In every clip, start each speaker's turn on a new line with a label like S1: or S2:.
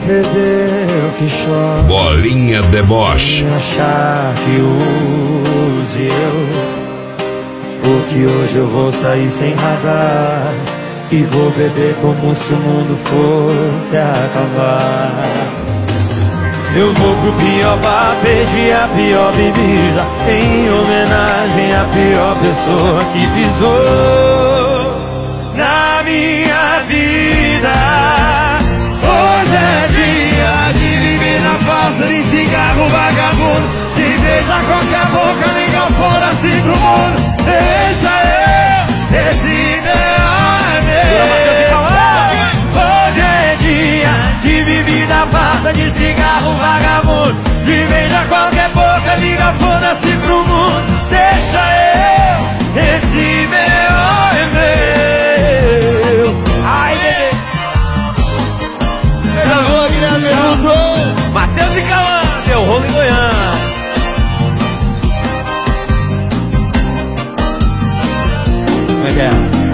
S1: perder eu que choro.
S2: Bolinha deboche.
S1: Me achar que use eu. Porque hoje eu vou sair sem radar e vou beber como se o mundo fosse acabar. Eu vou pro pior bar, pedir a pior bebida em homenagem à pior pessoa que pisou na minha vida. Hoje é dia de viver na farsa, de cigarro vagabundo, de beijar qualquer boca, liga foda-se pro mundo. Deixa eu, esse meu meu. Hoje é dia de bebida farsa, de cigarro vagabundo, de beijar qualquer boca, liga foda-se pro mundo. Deixa eu, esse meu é meu. Ai, bebê.
S3: Gravou aqui na pergunta.
S4: Matheus e Cauã, deu rolo em Goiânia.
S1: Como é que é?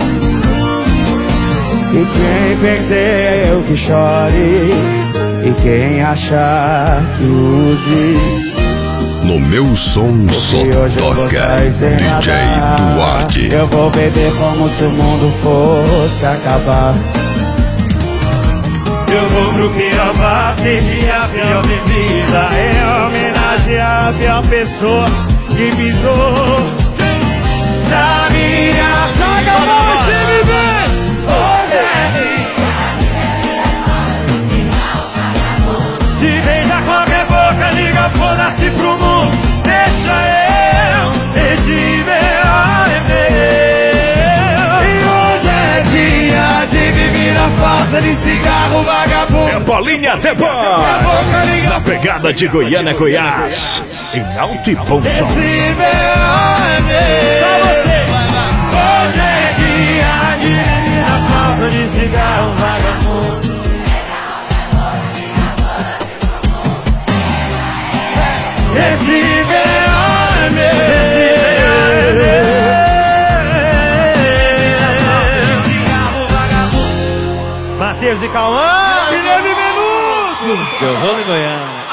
S1: E quem perdeu que chore, e quem achar que use.
S2: No meu som só toca DJ Duarte.
S1: Eu vou beber como se o mundo fosse acabar. Eu vou pro pior bar, pedir a pior bebida em homenagem à pior pessoa que pisou na minha vida. Hoje é de beijar qualquer boca, liga foda-se pro mundo. Deixa eu, esse meu é meu. E hoje é dia de bebida falsa, de cigarro vagabundo.
S5: É Bolinha deboche na pegada de Goiânia, Goiás, em alto e bom som.
S1: Esse meu é meu. Só você. Hoje é dia de bebida falsa, de cigarro vagabundo. Esse meu é meu. Esse meu é cigarro vagabundo. Matheus e Cauã.
S3: Guilherme Menudo.
S4: Deu rolo em Goiânia.